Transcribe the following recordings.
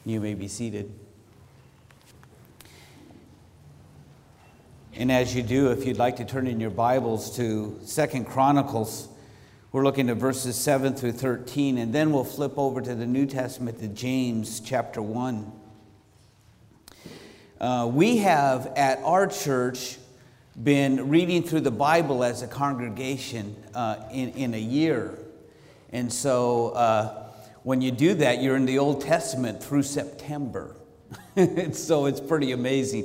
You may be seated. And as you do, if you'd like to turn in your Bibles to 2 Chronicles, we're looking at verses 7 through 13, and then we'll flip over to the New Testament to James chapter 1. We have at our church been reading through the Bible as a congregation in a year. And so when you do that, you're in the Old Testament through September. So it's pretty amazing.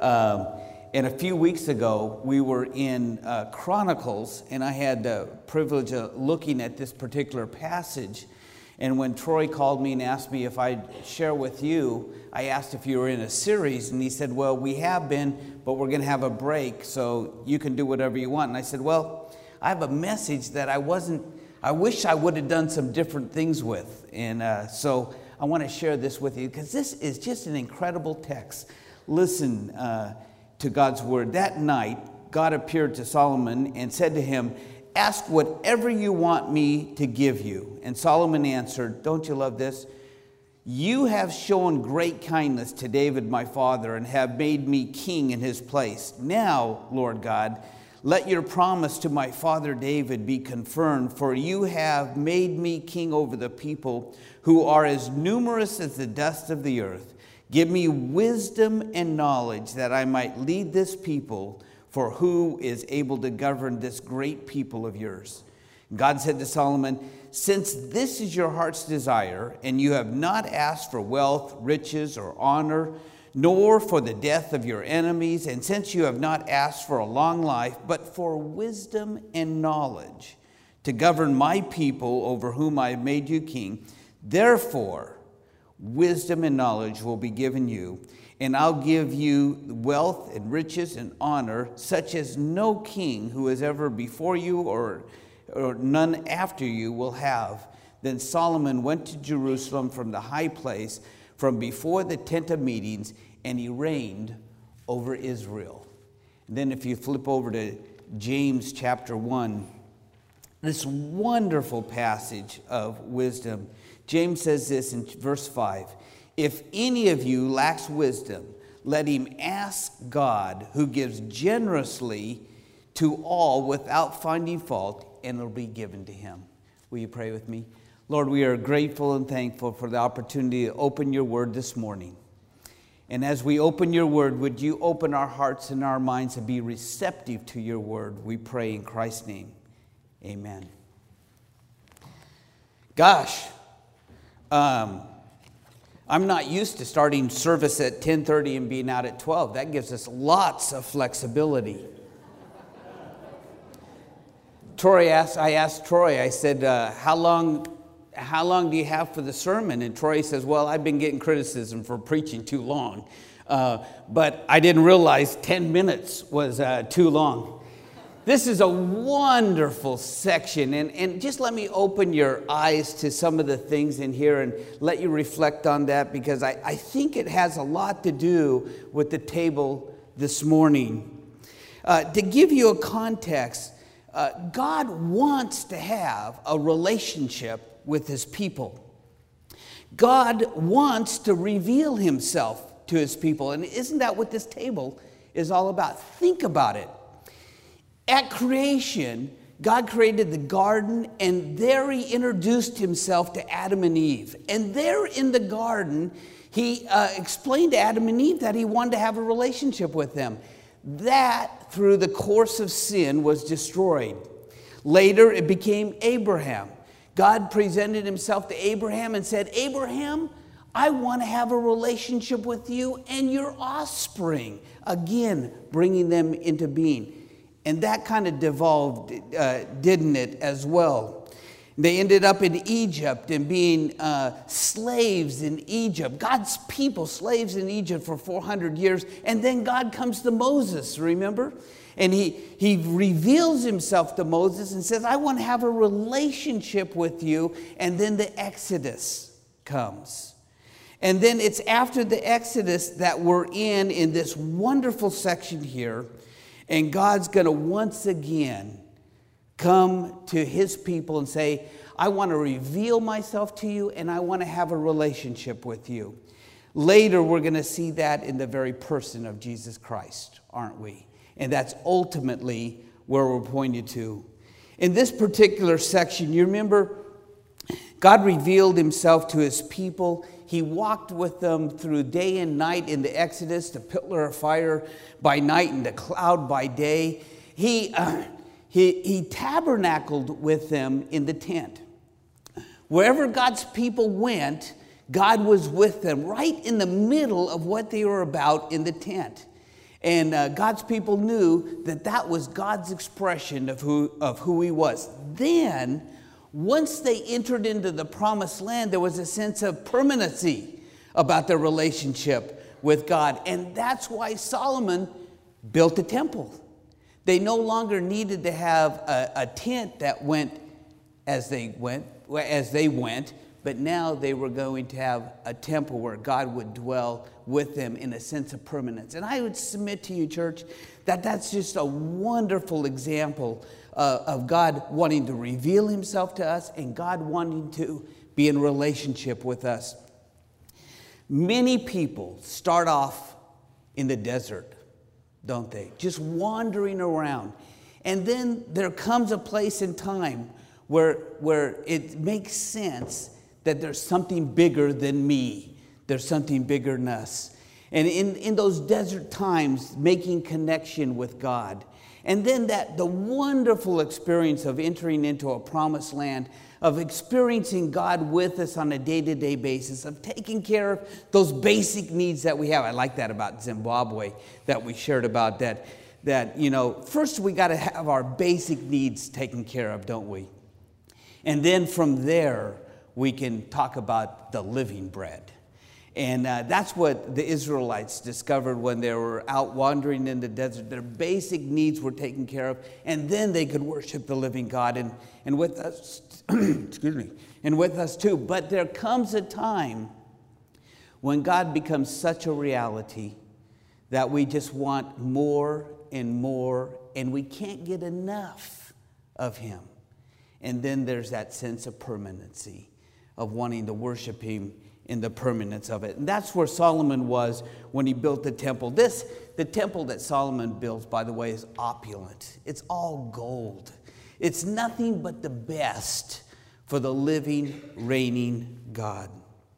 And a few weeks ago, we were in Chronicles, and I had the privilege of looking at this particular passage. And when Troy called me and asked me if I'd share with you, I asked if you were in a series, and he said, well, we have been, but we're going to have a break, so you can do whatever you want. And I said, well, I have a message that I wish I would have done some different things with. And so I want to share this with you, because this is just an incredible text. Listen to God's word. That night, God appeared to Solomon and said to him, ask whatever you want me to give you. And Solomon answered, don't you love this? You have shown great kindness to David my father and have made me king in his place. Now, Lord God, let your promise to my father David be confirmed, for you have made me king over the people who are as numerous as the dust of the earth. Give me wisdom and knowledge that I might lead this people, for who is able to govern this great people of yours? God said to Solomon, since this is your heart's desire, and you have not asked for wealth, riches, or honor, nor for the death of your enemies, and since you have not asked for a long life, but for wisdom and knowledge to govern my people over whom I have made you king, therefore wisdom and knowledge will be given you, and I'll give you wealth and riches and honor, such as no king who is ever before you or none after you will have. Then Solomon went to Jerusalem from the high place, from before the tent of meetings, and he reigned over Israel. And then if you flip over to James chapter 1, this wonderful passage of wisdom. James says this in verse 5, if any of you lacks wisdom, let him ask God, who gives generously to all without finding fault, and it'll be given to him. Will you pray with me? Lord, we are grateful and thankful for the opportunity to open your word this morning. And as we open your word, would you open our hearts and our minds to be receptive to your word? We pray in Christ's name. Amen. Gosh, I'm not used to starting service at 10:30 and being out at 12. That gives us lots of flexibility. I asked Troy, I said, how long do you have for the sermon? And Troy says, well, I've been getting criticism for preaching too long. But I didn't realize 10 minutes was too long. This is a wonderful section, and just let me open your eyes to some of the things in here and let you reflect on that, because I think it has a lot to do with the table this morning. To give you a context, God wants to have a relationship with his people. God wants to reveal himself to his people, and isn't that what this table is all about? Think about it. At creation, God created the garden, and there he introduced himself to Adam and Eve. And there in the garden, he explained to Adam and Eve that he wanted to have a relationship with them. That, through the course of sin, was destroyed. Later, it became Abraham. God presented himself to Abraham and said, Abraham, I want to have a relationship with you and your offspring. Again, bringing them into being. And that kind of devolved, didn't it, as well? They ended up in Egypt and being slaves in Egypt. God's people, slaves in Egypt for 400 years. And then God comes to Moses, remember? And he reveals himself to Moses and says, I want to have a relationship with you. And then the Exodus comes. And then it's after the Exodus that we're in this wonderful section here. And God's going to once again come to his people and say, I want to reveal myself to you and I want to have a relationship with you. Later, we're going to see that in the very person of Jesus Christ, aren't we? And that's ultimately where we're pointed to. In this particular section, you remember, God revealed himself to his people. He walked with them through day and night in the Exodus, the pillar of fire by night and the cloud by day. He tabernacled with them in the tent. Wherever God's people went, God was with them, right in the middle of what they were about in the tent. And God's people knew that that was God's expression of who he was. Then, once they entered into the promised land, there was a sense of permanency about their relationship with God. And that's why Solomon built a temple. They no longer needed to have a tent that went as they went, but now they were going to have a temple where God would dwell with them in a sense of permanence. And I would submit to you, church, that that's just a wonderful example of God wanting to reveal himself to us and God wanting to be in relationship with us. Many people start off in the desert, don't they? Just wandering around. And then there comes a place in time where it makes sense that there's something bigger than me. There's something bigger than us. And in those desert times, making connection with God. And then the wonderful experience of entering into a promised land, of experiencing God with us on a day-to-day basis, of taking care of those basic needs that we have. I like that about Zimbabwe that we shared about that first we got to have our basic needs taken care of, don't we? And then from there, we can talk about the living bread. And that's what the Israelites discovered when they were out wandering in the desert. Their basic needs were taken care of, and then they could worship the living God. And with us, excuse me, and with us too. But there comes a time when God becomes such a reality that we just want more and more, and we can't get enough of him. And then there's that sense of permanency, of wanting to worship him in the permanence of it. And that's where Solomon was when he built the temple. The temple that Solomon built, by the way, is opulent. It's all gold. It's nothing but the best for the living, reigning God.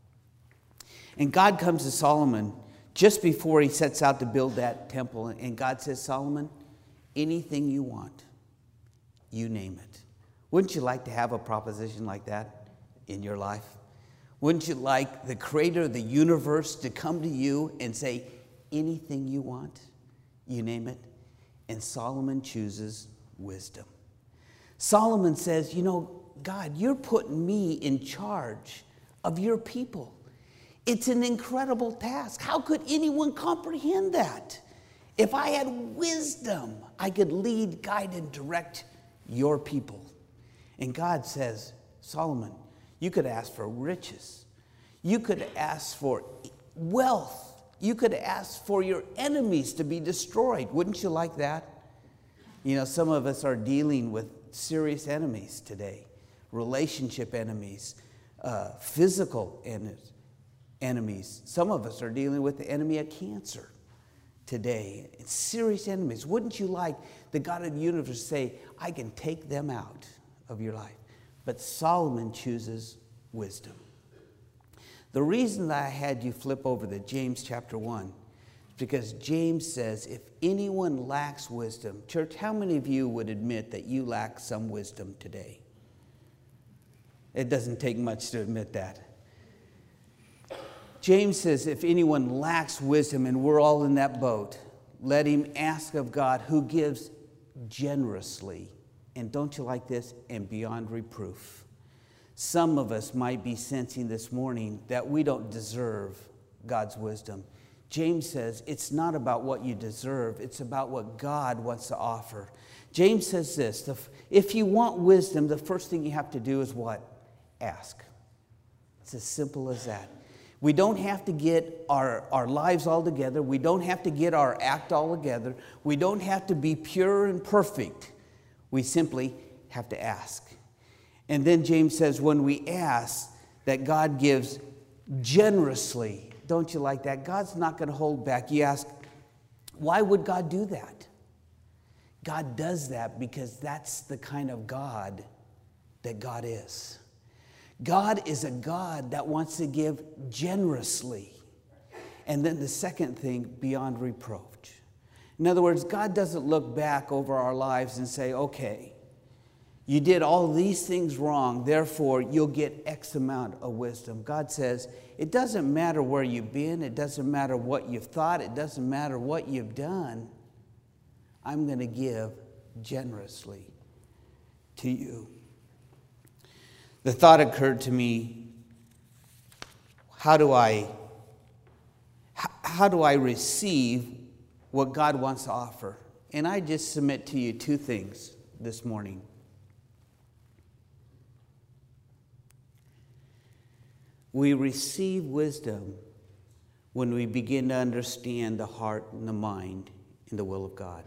And God comes to Solomon just before he sets out to build that temple. And God says, Solomon, anything you want, you name it. Wouldn't you like to have a proposition like that in your life? Wouldn't you like the creator of the universe to come to you and say, anything you want, you name it? And Solomon chooses wisdom. Solomon says, God, you're putting me in charge of your people. It's an incredible task. How could anyone comprehend that? If I had wisdom, I could lead, guide, and direct your people. And God says, Solomon, you could ask for riches. You could ask for wealth. You could ask for your enemies to be destroyed. Wouldn't you like that? Some of us are dealing with serious enemies today. Relationship enemies, physical enemies. Some of us are dealing with the enemy of cancer today. It's serious enemies. Wouldn't you like the God of the universe to say, I can take them out of your life? But Solomon chooses wisdom. The reason that I had you flip over to James chapter 1 is because James says, if anyone lacks wisdom, church, how many of you would admit that you lack some wisdom today? It doesn't take much to admit that. James says, if anyone lacks wisdom, and we're all in that boat, let him ask of God, who gives generously. And don't you like this? And beyond reproof. Some of us might be sensing this morning that we don't deserve God's wisdom. James says it's not about what you deserve. It's about what God wants to offer. James says this, if you want wisdom, the first thing you have to do is what? Ask. It's as simple as that. We don't have to get our lives all together. We don't have to get our act all together. We don't have to be pure and perfect. We simply have to ask. And then James says, when we ask, that God gives generously. Don't you like that? God's not going to hold back. You ask, why would God do that? God does that because that's the kind of God that God is. God is a God that wants to give generously. And then the second thing, beyond reproach. In other words, God doesn't look back over our lives and say, okay, you did all these things wrong, therefore you'll get X amount of wisdom. God says, it doesn't matter where you've been, it doesn't matter what you've thought, it doesn't matter what you've done. I'm going to give generously to you. The thought occurred to me, how do I receive what God wants to offer? And I just submit to you two things this morning. We receive wisdom when we begin to understand the heart and the mind and the will of God.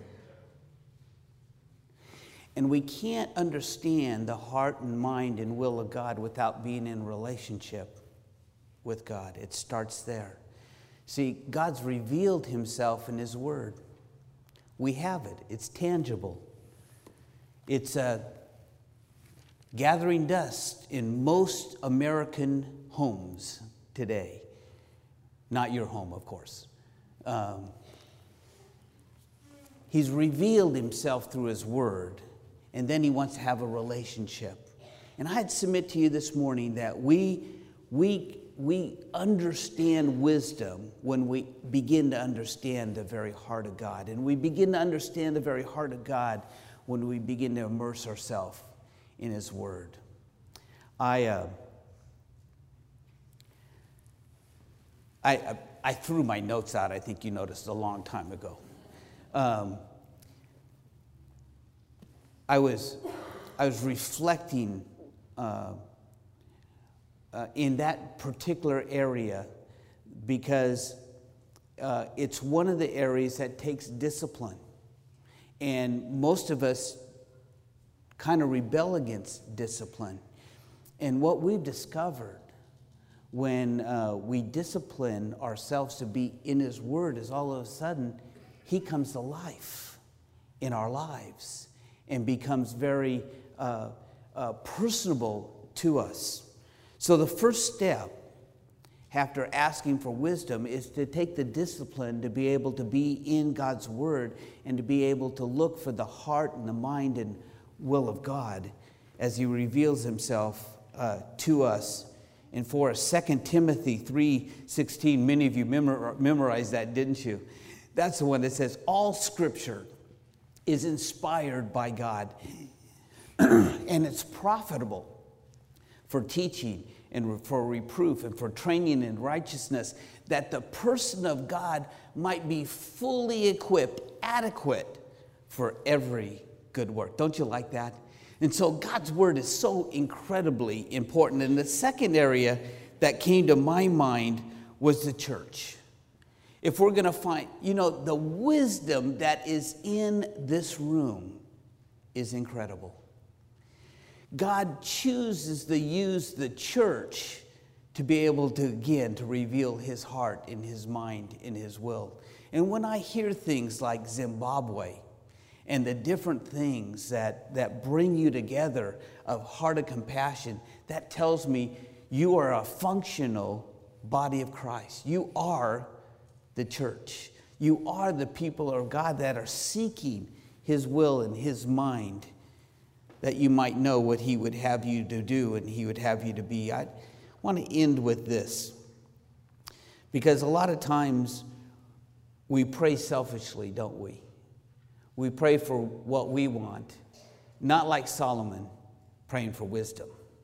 And we can't understand the heart and mind and will of God without being in relationship with God. It starts there. See, God's revealed himself in his word. We have it. It's tangible. It's gathering dust in most American homes today. Not your home, of course. He's revealed himself through his word, and then he wants to have a relationship. And I'd submit to you this morning that we understand wisdom when we begin to understand the very heart of God. And we begin to understand the very heart of God when we begin to immerse ourselves in his word. I threw my notes out, I think you noticed, a long time ago. I was reflecting in that particular area because it's one of the areas that takes discipline. And most of us kind of rebel against discipline. And what we've discovered when we discipline ourselves to be in his word is all of a sudden he comes to life in our lives and becomes very personable to us. So the first step after asking for wisdom is to take the discipline to be able to be in God's word and to be able to look for the heart and the mind and will of God as he reveals himself to us. And for us, 2 Timothy 3:16, many of you memorized that, didn't you? That's the one that says, all scripture is inspired by God, and it's profitable for teaching and for reproof and for training in righteousness, that the person of God might be fully equipped, adequate for every good work. Don't you like that? And so God's word is so incredibly important. And the second area that came to my mind was the church. If we're going to find, the wisdom that is in this room is incredible. God chooses to use the church to be able to, again, to reveal his heart and his mind and his will. And when I hear things like Zimbabwe and the different things that bring you together of heart of compassion, that tells me you are a functional body of Christ. You are the church. You are the people of God that are seeking his will and his mind, that you might know what he would have you to do and he would have you to be. I want to end with this, because a lot of times we pray selfishly, don't we? We pray for what we want, not like Solomon praying for wisdom.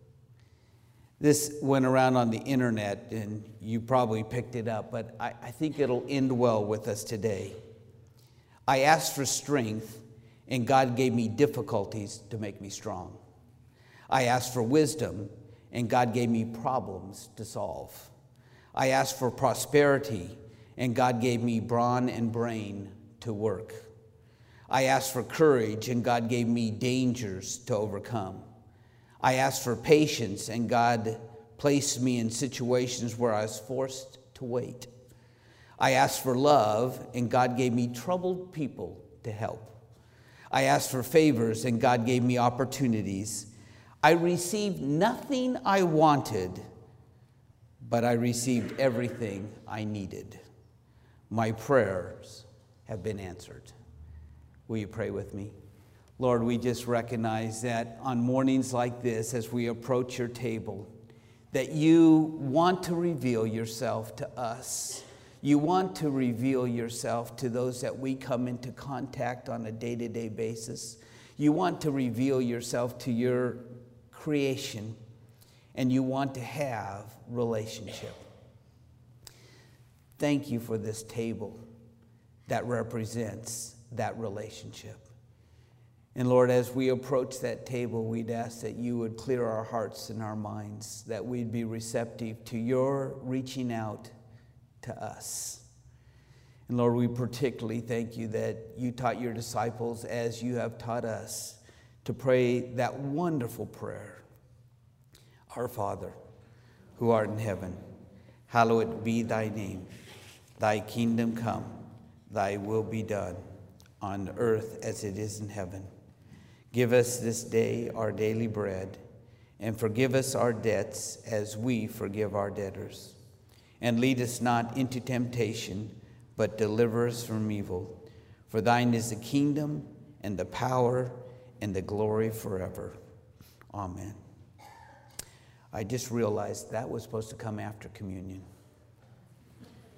This went around on the internet, and you probably picked it up, but I think it'll end well with us today. I asked for strength, and God gave me difficulties to make me strong. I asked for wisdom, and God gave me problems to solve. I asked for prosperity, and God gave me brawn and brain to work. I asked for courage, and God gave me dangers to overcome. I asked for patience, and God placed me in situations where I was forced to wait. I asked for love, and God gave me troubled people to help. I asked for favors, and God gave me opportunities. I received nothing I wanted, but I received everything I needed. My prayers have been answered. Will you pray with me? Lord, we just recognize that on mornings like this, as we approach your table, that you want to reveal yourself to us. You want to reveal yourself to those that we come into contact on a day-to-day basis. You want to reveal yourself to your creation, and you want to have relationship. Thank you for this table that represents that relationship. And Lord, as we approach that table, we'd ask that you would clear our hearts and our minds, that we'd be receptive to your reaching out to us. And Lord, we particularly thank you that you taught your disciples, as you have taught us, to pray that wonderful prayer. Our Father, who art in heaven, hallowed be thy name. Thy kingdom come, thy will be done, on earth as it is in heaven. Give us this day our daily bread, and forgive us our debts as we forgive our debtors. And lead us not into temptation, but deliver us from evil. For thine is the kingdom, and the power, and the glory forever. Amen. I just realized that was supposed to come after communion.